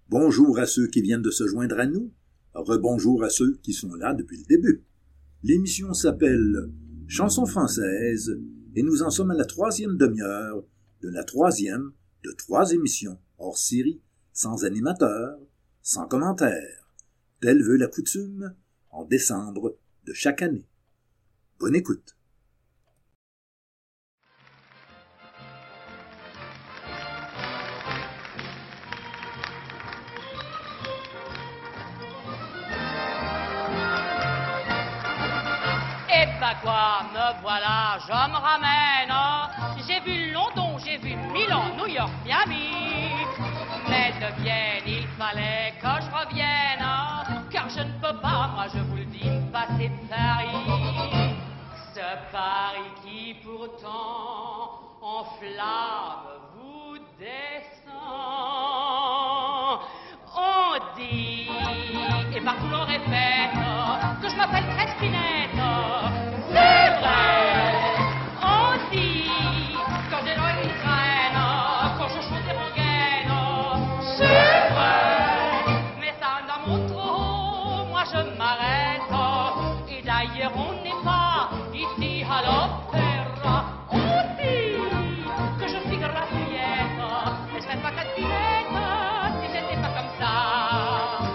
Bonjour à ceux qui viennent de se joindre à nous. Rebonjour à ceux qui sont là depuis le début. L'émission s'appelle Chansons françaises et nous en sommes à la 3e demi-heure de la 3e de 3 émissions hors série, sans animateur, sans commentaire. Telle veut la coutume en décembre de chaque année. Bonne écoute. Eh ben quoi, me voilà, je me ramène. J'ai vu London, j'ai vu Milan, New York, Miami. Mais de Vienne, il fallait que je revienne. Car je ne peux pas, moi je vous le dis, me passer de Paris. Ce Paris qui pourtant en flamme vous descend. On dit, et partout l'on répète, que je m'appelle Crespinette. C'est vrai, on dit, quand j'ai l'oreille qui traîne, quand je chante des rengaines. C'est vrai, mais ça dans mon trop, moi je m'arrête. Et d'ailleurs on n'est pas ici à l'opéra. On dit que je suis grassouillette, mais je serais pas Crespinette si j'étais pas comme ça.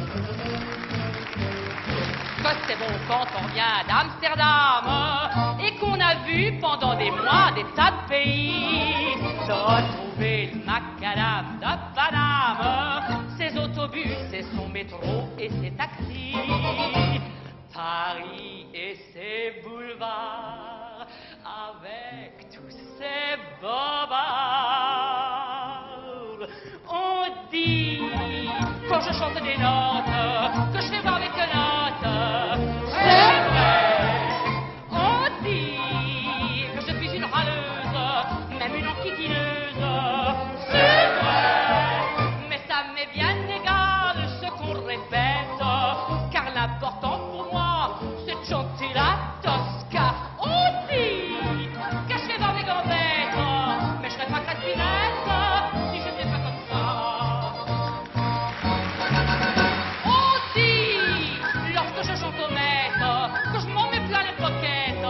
Que c'est bon quand on vient d'Amsterdam et qu'on a vu pendant des mois des tas de pays, de retrouver le macadam de Paname, ses autobus et son métro et ses taxis, Paris et ses boulevards avec tous ses bobards. On dit quand je chante des notes que je fais voir avec que notes. C'est vrai, on dit que je suis une râleuse, même une enquiquineuse. C'est vrai, mais ça m'est bien égal ce qu'on répète, car l'important pour moi, c'est de chanter la Tosca. On dit que je fais voir mes gambettes, mais je serais pas Crespinette si je n'étais pas comme ça. On dit, lorsque je chante au maître, que je m'en mets plein les poquettes.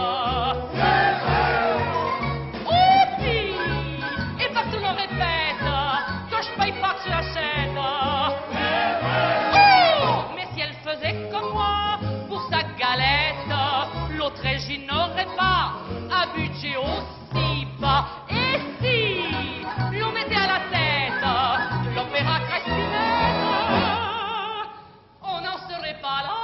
On dit, et partout l'on répète, que je paye pas que je l'achète. Oh, mais si elle faisait comme moi, pour sa galette, l'autre régime n'aurait pas un budget aussi bas. Et si l'on mettait à la tête de l'opéra Crespinette, on n'en serait pas là.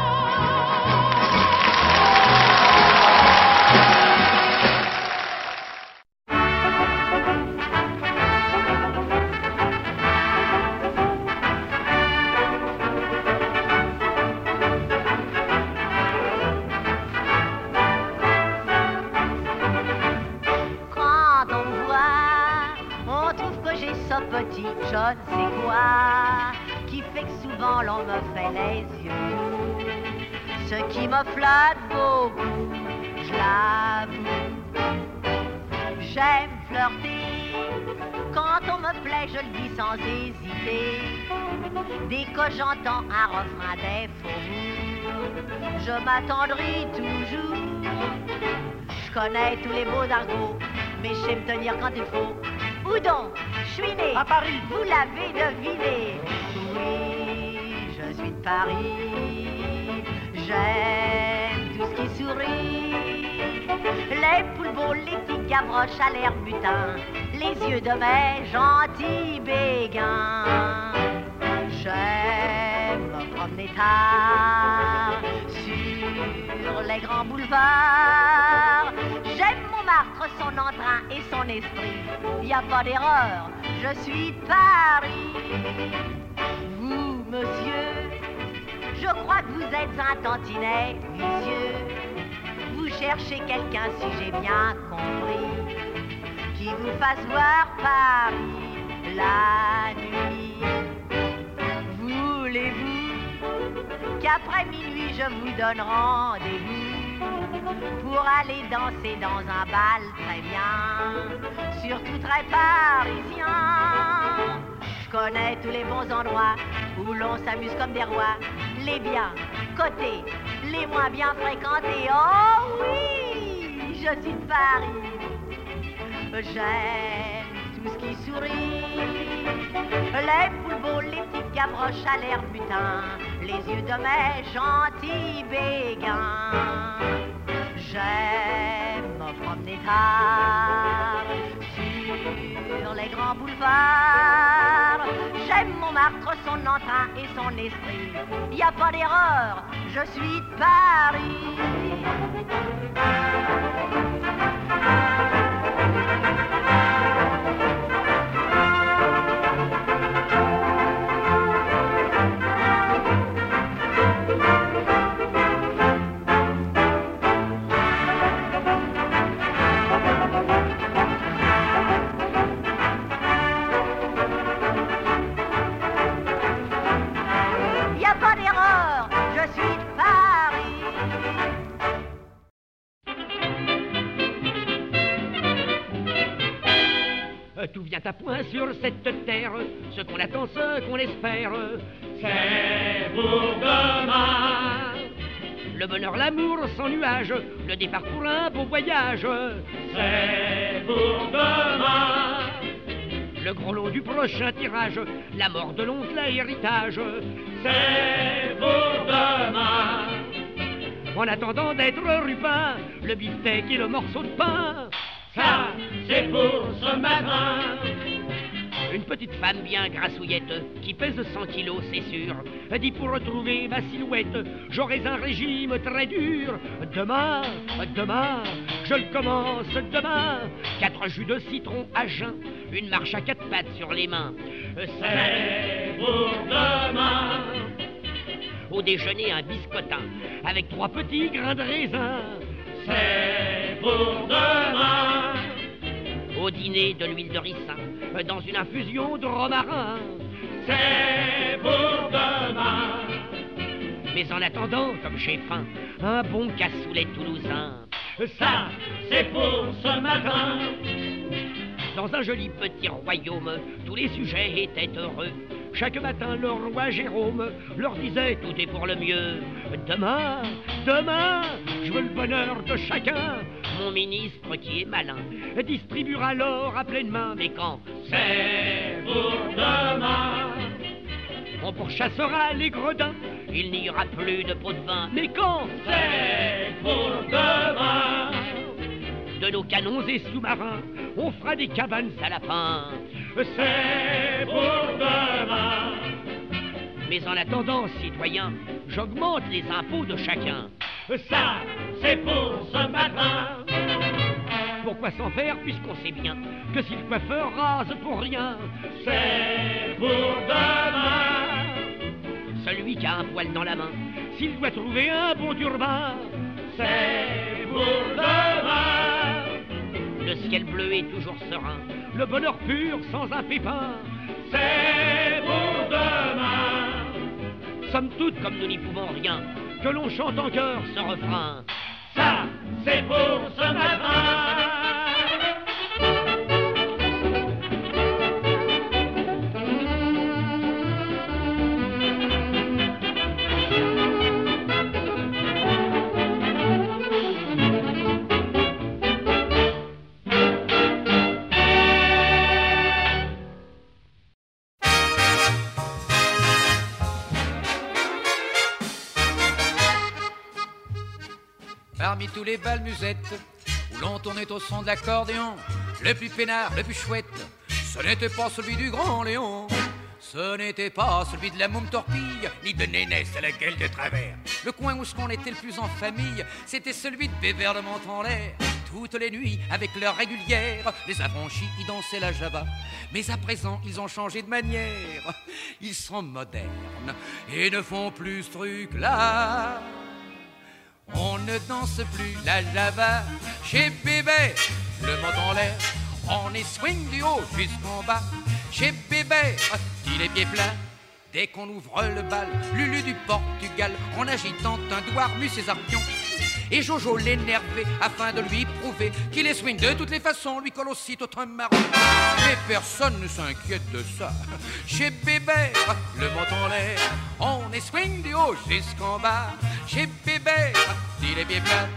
Quand on me voit, on trouve que j'ai ce petit je ne sais quoi qui fait que souvent l'on me fait les yeux. Ce qui me flatte beaucoup, je l'avoue. J'aime flirter, quand on me plaît, je le dis sans hésiter. Dès que j'entends un refrain des faubourgs, je m'attendris toujours. Je connais tous les mots d'argot, mais je sais me tenir quand il faut. Où donc? Je suis né À Paris. Vous l'avez deviné. Oui, je suis de Paris. J'aime tout ce qui sourit. Les poules beaux, les petites gavroches à l'air butin, les yeux de mes gentils béguins. J'aime me promener tard sur les grands boulevards. J'aime Montmartre, son entrain et son esprit. Y a pas d'erreur, je suis de Paris. Vous, monsieur, je crois que vous êtes un tantinet vicieux. Vous cherchez quelqu'un, si j'ai bien compris, qui vous fasse voir Paris la nuit. Voulez-vous qu'après minuit je vous donne rendez-vous pour aller danser dans un bal très bien, surtout très parisien? Je connais tous les bons endroits où l'on s'amuse comme des rois. Les bien cotés, les moins bien fréquentés. Oh oui, je suis de Paris. J'aime tout ce qui sourit. Les poules beaux, les petites gavroches à l'air butin, les yeux de mes gentils béguins. J'aime me promener tard sur les grands boulevards. J'aime Montmartre, son entrain et son esprit. Y a pas d'erreur, je suis de Paris. Tout vient à point sur cette terre, ce qu'on attend, ce qu'on espère, c'est pour demain. Le bonheur, l'amour sans nuage, le départ pour un beau voyage, c'est pour demain. Le gros lot du prochain tirage, la mort de l'oncle, l'héritage, c'est pour demain. En attendant d'être rupin, le beefsteak et le morceau de pain, ça, c'est pour ce matin. Une petite femme bien grassouillette, qui pèse 100 kilos, c'est sûr, dit pour retrouver ma silhouette, j'aurai un régime très dur. Demain, je le commence demain. 4 jus de citron à jeun, une marche à 4 pattes sur les mains, c'est pour demain. Au déjeuner, un biscotin, avec 3 petits grains de raisin, c'est pour demain. Au dîner, de l'huile de ricin, dans une infusion de romarin, c'est pour demain. Mais en attendant, comme j'ai faim, un bon cassoulet toulousain, ça, c'est pour ce matin. Dans un joli petit royaume, tous les sujets étaient heureux. Chaque matin, le roi Jérôme leur disait « Tout est pour le mieux ». Demain, je veux le bonheur de chacun. Mon ministre qui est malin distribuera l'or à pleine main. Mais quand c'est pour demain, on pourchassera les gredins, il n'y aura plus de pot de vin. Mais quand c'est pour demain, de nos canons et sous-marins, on fera des cabanes à lapins. C'est pour demain. Mais en attendant, citoyens, j'augmente les impôts de chacun. Ça, c'est pour ce matin. Pourquoi s'en faire puisqu'on sait bien que si le coiffeur rase pour rien, c'est pour demain. Celui qui a un poil dans la main, s'il doit trouver un bon turbin, c'est pour demain. Le ciel bleu est toujours serein, le bonheur pur sans un pépin, c'est pour demain. Somme toute, comme nous n'y pouvons rien, que l'on chante en chœur ce refrain, ça, c'est pour ce matin. Parmi tous les bals musettes où l'on tournait au son de l'accordéon, le plus peinard, le plus chouette, ce n'était pas celui du Grand Léon. Ce n'était pas celui de la Môme Torpille, ni de Nénès à la gueule de travers. Le coin où on était le plus en famille, c'était celui de Bébert de Montanlaire. Toutes les nuits, avec l'heure régulière, les affranchis y dansaient la java. Mais à présent, ils ont changé de manière. Ils sont modernes et ne font plus ce truc-là. On ne danse plus la java chez Bébert, le mot en l'air. On est swing du haut jusqu'en bas. Chez Bébert, dit les pieds plats. Dès qu'on ouvre le bal, Lulu du Portugal, en agitant un doigt, remue ses arpions. Et Jojo l'énervait afin de lui prouver qu'il est swing de toutes les façons, lui colle aussitôt un marron. Mais personne ne s'inquiète de ça. Chez Bébert, le menton en l'air, on est swing du haut jusqu'en bas. Chez Bébert, dit les pieds plats.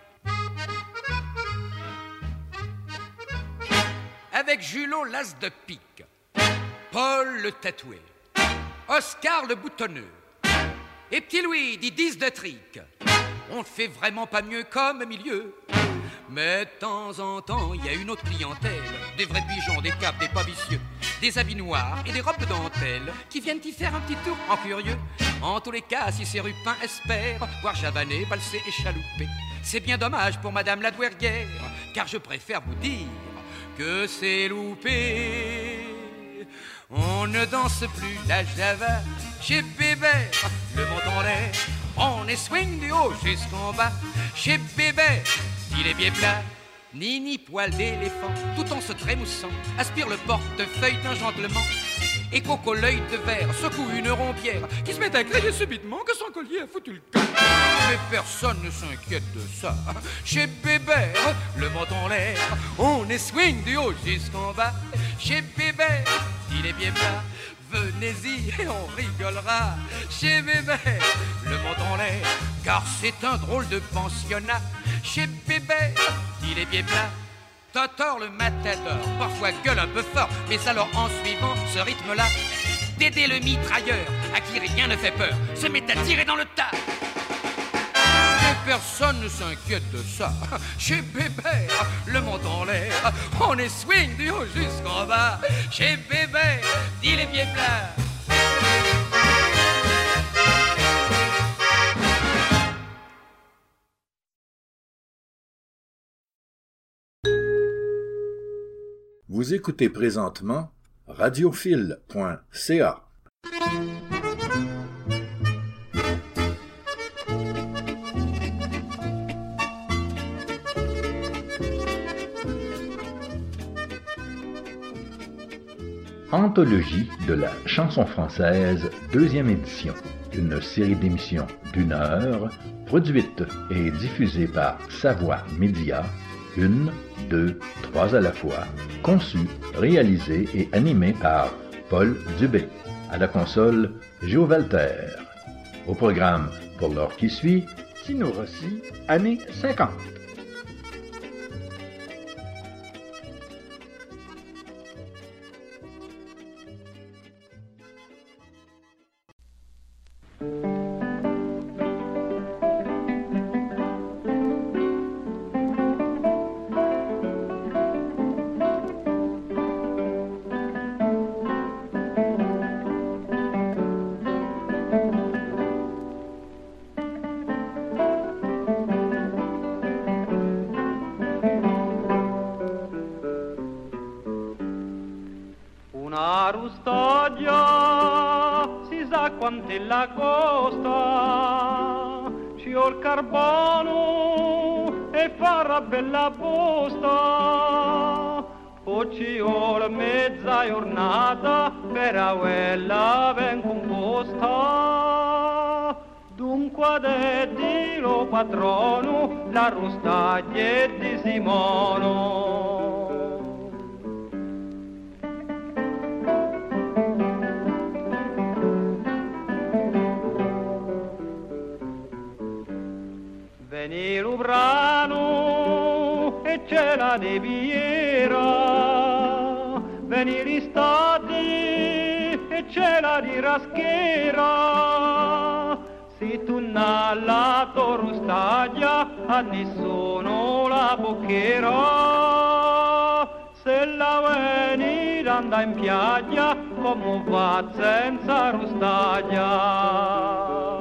Avec Julot l'as de pique, Paul le tatoué, Oscar le boutonneux, et Petit Louis dit 10 de trique. On ne fait vraiment pas mieux comme milieu. Mais de temps en temps, il y a une autre clientèle, des vrais pigeons, des capes, des pas vicieux, des habits noirs et des robes de dentelle, qui viennent y faire un petit tour en curieux. En tous les cas, si ces rupins espèrent voir javaner, valser et chalouper, c'est bien dommage pour Madame la douairière, car je préfère vous dire que c'est loupé. On ne danse plus la java chez Bébert, le menton en l'air, on est swing du haut jusqu'en bas. Chez Bébert, il est bien plat, ni poil d'éléphant, tout en se trémoussant, aspire le portefeuille d'un gentleman. Et Coco l'œil de verre secoue une rompière qui se met à crier subitement que son collier a foutu le camp. Mais personne ne s'inquiète de ça. Chez Bébert, le menton en l'air, on est swing du haut jusqu'en bas. Chez Bébert, il est bien plat, venez-y et on rigolera. Chez Bébert, le menton en l'air, car c'est un drôle de pensionnat. Chez Bébert, il est bien plat. Totor le matador, parfois gueule un peu fort, mais alors en suivant ce rythme-là, Dédé le mitrailleur, à qui rien ne fait peur, se met à tirer dans le tas. Mais personne ne s'inquiète de ça. Chez Bébert, le menton en l'air, on est swing du haut jusqu'en bas. Chez Bébert, dit les pieds plats. Vous écoutez présentement radiophile.ca. Anthologie de la chanson française, 2e édition. Une série d'émissions d'1 heure, produite et diffusée par Savoie Média, 1, 2, 3 à la fois, conçu, réalisé et animé par Paul Dubé. À la console, Joe Walter. Au programme, pour l'heure qui suit, Tino Rossi, années 50. La costa ci ho il carbone e farà bella posta, poi ci ho mezza giornata per quella ben composta. Dunque detti lo patrono la rustaglia di Simono. Veni l'ubrano e c'è la neviera, veni l'istati e c'è la di raschera, si torna alla torustaglia a nessuno la boccherà, se la veni anda in piaggia come va senza rustaglia.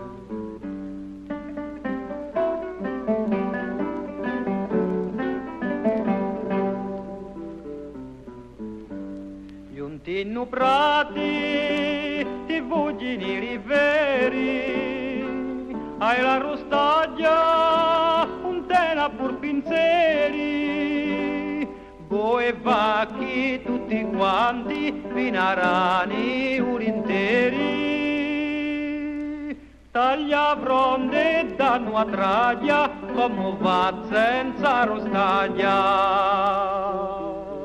Tinno prati, ti vuggini riveri, hai la rostaglia, un tela pur pinzeri, boi e vacchi tutti quanti, vinarani urinteri, Taglia fronde da nuotradia, come va senza rostaglia.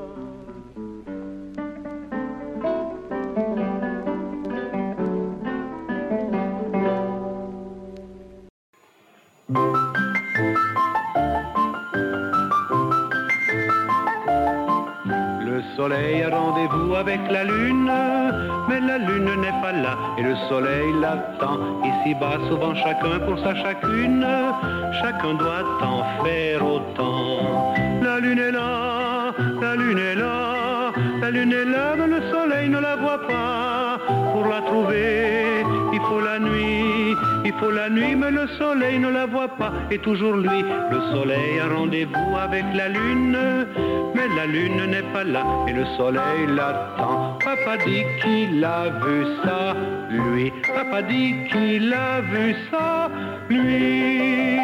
Le soleil a rendez-vous avec la lune, mais la lune n'est pas là et le soleil l'attend. Ici-bas, souvent chacun pour sa chacune, chacun doit en faire autant. La lune est là, la lune est là, la lune est là, mais le soleil ne la voit pas. Pour la trouver, il faut la nuit, il faut la nuit, mais le soleil ne la voit pas. Et toujours lui, le soleil a rendez-vous avec la lune, mais la lune n'est pas là et le soleil l'attend. Papa dit qu'il a vu ça, lui. Papa dit qu'il a vu ça, lui.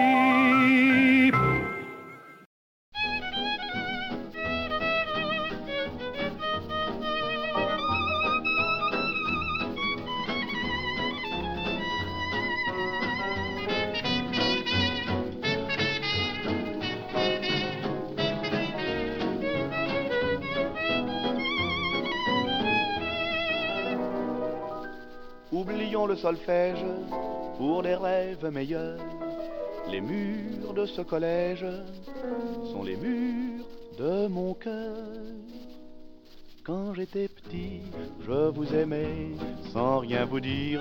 Oublions le solfège pour des rêves meilleurs. Les murs de ce collège sont les murs de mon cœur. Quand j'étais petit, je vous aimais sans rien vous dire.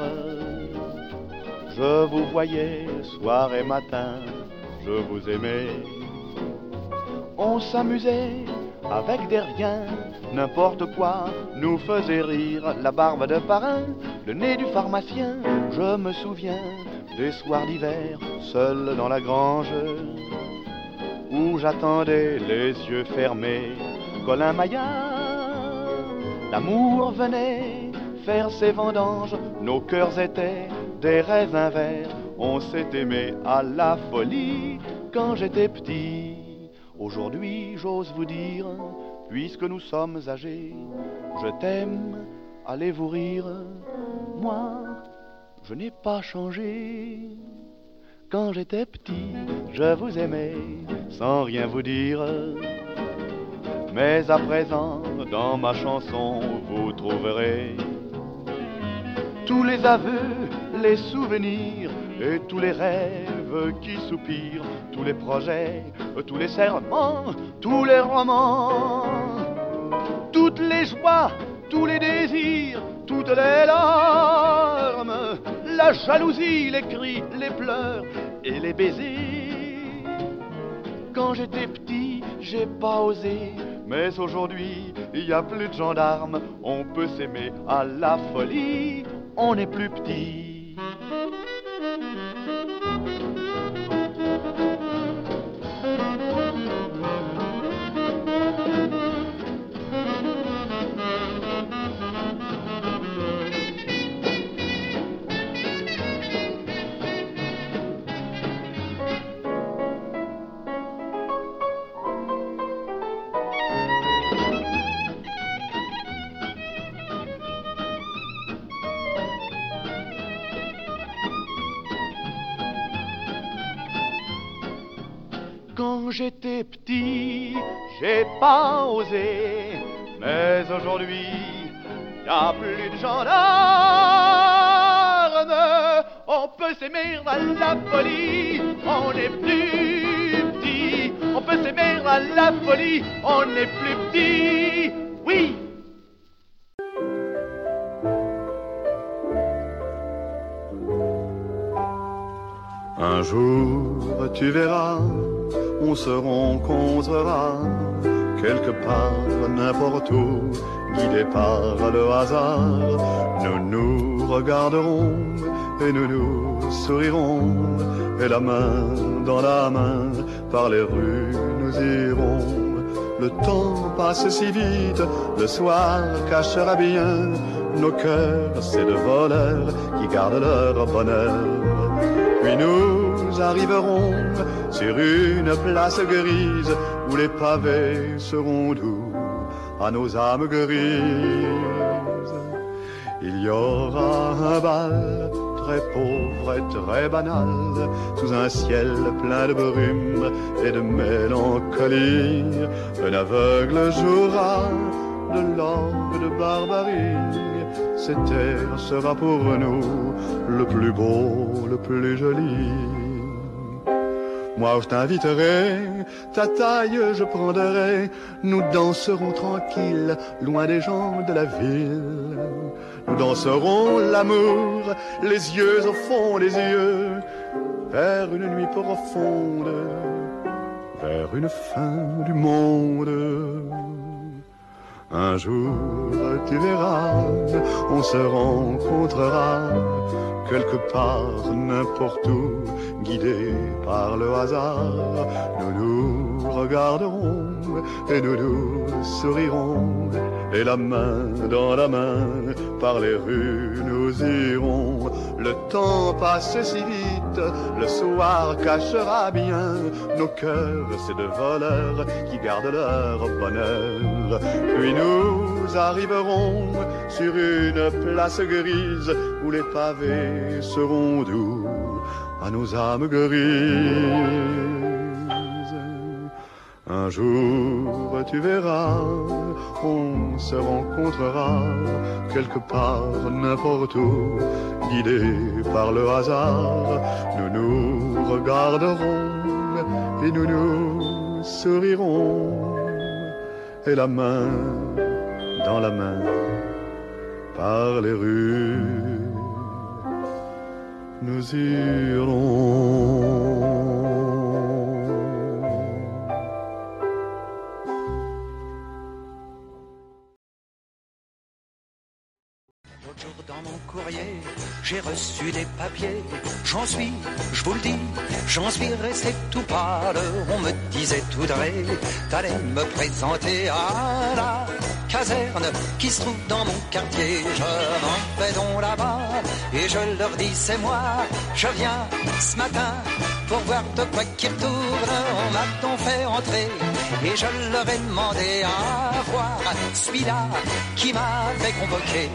Je vous voyais soir et matin, je vous aimais. On s'amusait avec des riens, n'importe quoi nous faisait rire. La barbe de parrain, le nez du pharmacien. Je me souviens des soirs d'hiver, seul dans la grange, où j'attendais les yeux fermés Colin Maillard. L'amour venait faire ses vendanges, nos cœurs étaient des raisins verts. On s'est aimé à la folie quand j'étais petit. Aujourd'hui, j'ose vous dire, puisque nous sommes âgés, je t'aime, allez vous rire. Moi, je n'ai pas changé. Quand j'étais petit, je vous aimais sans rien vous dire. Mais à présent, dans ma chanson, vous trouverez tous les aveux, les souvenirs et tous les rêves qui soupirent, tous les projets, tous les serments, tous les romans, toutes les joies, tous les désirs, toutes les larmes, la jalousie, les cris, les pleurs et les baisers. Quand j'étais petit, j'ai pas osé, mais aujourd'hui, il y a plus de gendarmes. On peut s'aimer à la folie, on n'est plus petit. Quand j'étais petit, j'ai pas osé, mais aujourd'hui, y a plus de gendarmes. On peut s'aimer à la folie, on n'est plus petit. On peut s'aimer à la folie, on n'est plus petit. Oui. Un jour, tu verras, on se rencontrera quelque part, n'importe où, guidés par le hasard. Nous nous regarderons et nous nous sourirons, et la main dans la main, par les rues nous irons. Le temps passe si vite, le soir cachera bien nos cœurs, ces deux voleurs qui gardent leur bonheur. Puis nous arriverons sur une place grise où les pavés seront doux à nos âmes grises. Il y aura un bal très pauvre et très banal, sous un ciel plein de brume et de mélancolie, un aveugle jouera de l'orgue de barbarie. Cette terre sera pour nous le plus beau, le plus joli. Moi je t'inviterai, ta taille je prendrai, nous danserons tranquille, loin des gens de la ville. Nous danserons l'amour, les yeux au fond des yeux, vers une nuit profonde, vers une fin du monde. Un jour tu verras, on se rencontrera, quelque part, n'importe où, guidés par le hasard. Nous nous regarderons et nous nous sourirons, et la main dans la main, par les rues nous irons. Le temps passe si vite, le soir cachera bien nos cœurs, ces deux voleurs qui gardent leur bonheur. Puis nous arriverons sur une place grise où les pavés seront doux à nos âmes grises. Un jour tu verras, on se rencontrera quelque part, n'importe où, guidés par le hasard. Nous nous regarderons et nous nous sourirons, et la main dans la main, par les rues, nous irons. L'autre jour dans mon courrier, j'ai reçu des papiers. J'en suis, je vous le dis, j'en suis resté tout pâle. On me disait tout drôle, t'allais me présenter à la caserne qui se trouve dans mon quartier. Je m'en vais donc là-bas et je leur dis c'est moi. Je viens ce matin pour voir de quoi qui retourne. On m'a donc fait entrer et je leur ai demandé à voir celui-là qui m'avait convoqué.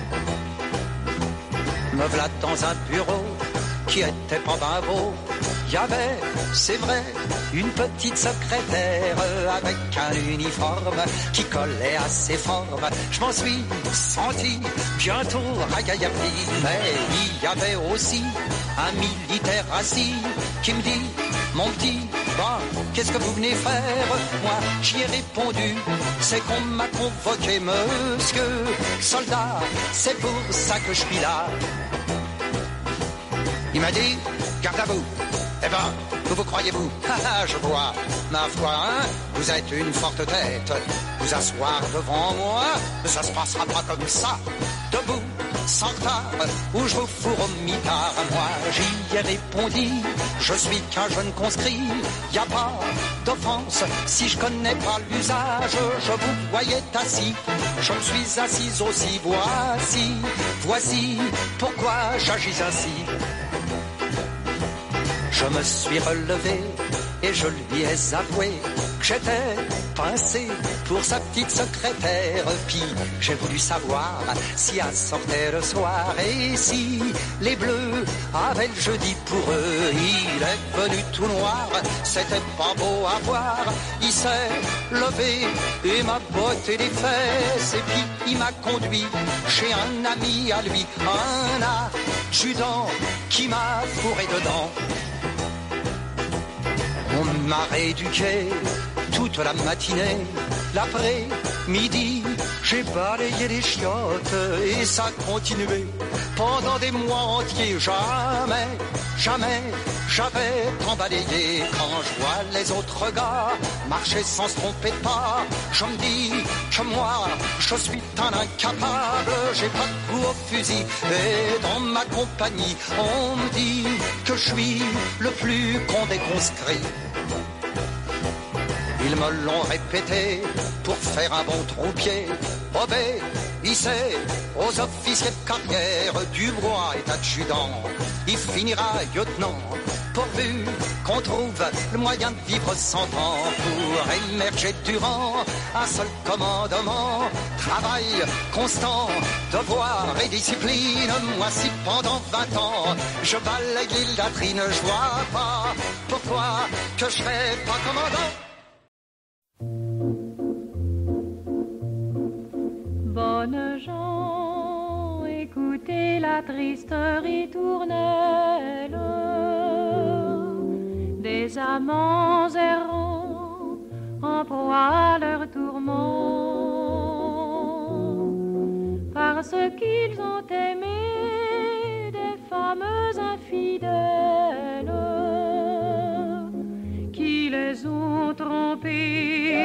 Me voilà dans un bureau qui était pas ben beau. Il y avait, c'est vrai, une petite secrétaire avec un uniforme qui collait à ses formes. Je m'en suis senti bientôt ragaillardi. Mais il y avait aussi un militaire assis qui me dit, mon petit, bah, qu'est-ce que vous venez faire? Moi, j'y ai répondu, c'est qu'on m'a convoqué, monsieur soldat, c'est pour ça que je suis là. Il m'a dit, garde à vous. Eh ben, vous croyez-vous? Je vois, ma foi, hein, vous êtes une forte tête. Vous asseoir devant moi, ça se passera pas comme ça. Debout, sans retard, ou je vous fourre au mitard. Moi, j'y ai répondu, je suis qu'un jeune conscrit. Y a pas d'offense si je connais pas l'usage. Je vous voyais assis, je me suis assise aussi. Voici pourquoi j'agis ainsi. Je me suis relevé et je lui ai avoué que j'étais pincé pour sa petite secrétaire. Puis j'ai voulu savoir si elle sortait le soir et si les bleus avaient le jeudi pour eux. Il est venu tout noir, c'était pas beau à voir. Il s'est levé et m'a botté les fesses. Et puis il m'a conduit chez un ami à lui, un adjudant qui m'a fourré dedans. On m'a rééduqué toute la matinée. L'après-midi, j'ai balayé les chiottes et ça a continué pendant des mois entiers. Jamais j'avais tant balayé. Quand je vois les autres gars marcher sans se tromper de pas, je me dis que moi, je suis un incapable. J'ai pas de coup au fusil et dans ma compagnie, on me dit que je suis le plus con des conscrits. Ils me l'ont répété pour faire un bon trou-pied. Obéissez aux officiers de carrière, Dubois est adjudant, il finira lieutenant. pourvu qu'on trouve le moyen de vivre sans temps pour émerger du rang. Un seul commandement, travail constant, devoir et discipline. Moi si pendant 20 ans je balaye l'île d'Atrine, je vois pas pourquoi que je serais pas commandant. Bonnes gens, écoutez la triste ritournelle des amants errants en proie à leur tourment, parce qu'ils ont aimé des femmes infidèles qui les ont trompés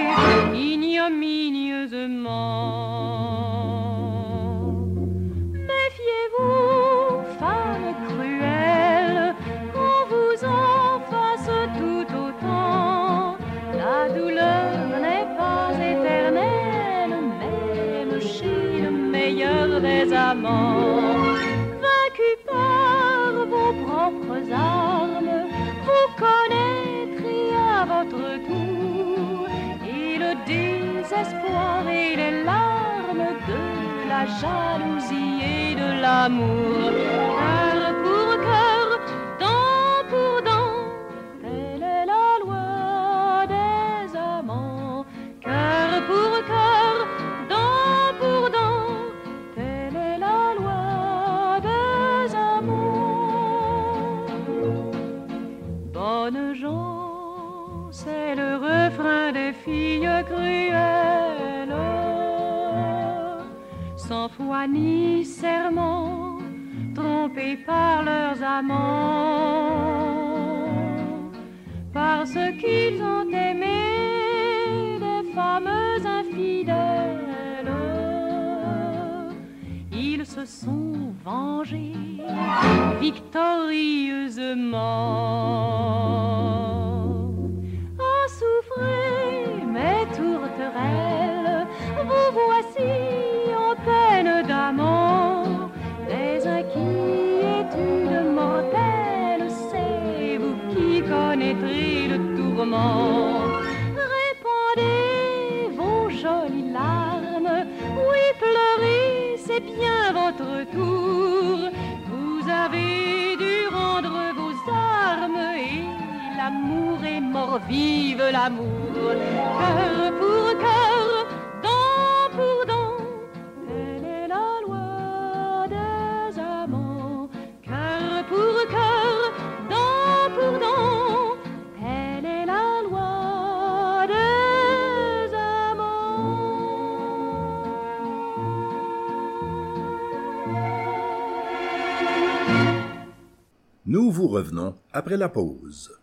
ignominieusement. Méfiez-vous, femmes cruelles, qu'on vous en fasse tout autant. La douleur n'est pas éternelle, même chez le meilleur des amants. Vaincus par vos propres armes, vous connaîtrez à votre tour et le désespoir et les larmes de la jalousie et de l'amour. Cœur pour cœur, dent pour dent, telle est la loi des amants. Cœur pour cœur, dent pour dent, telle est la loi des amants. Bonnes gens, c'est le refrain des filles cruelles, sans foi ni serment, trompées par leurs amants, parce qu'ils ont aimé des femmes infidèles. Ils se sont vengés victorieusement. Ah, souffrez, mes tourterelles, vous voici en peine d'amant. Des inquiétudes mortelles, c'est vous qui connaîtrez le tourment. Répandez vos jolies larmes, oui, pleurez, c'est bien votre tour. Vous avez dû rendre vos armes et l'amour est mort, vive l'amour. Cœur pour cœur, dent pour dent, telle est la loi des amants. Cœur pour cœur, dent pour dent, telle est la loi des amants. Nous vous revenons après la pause.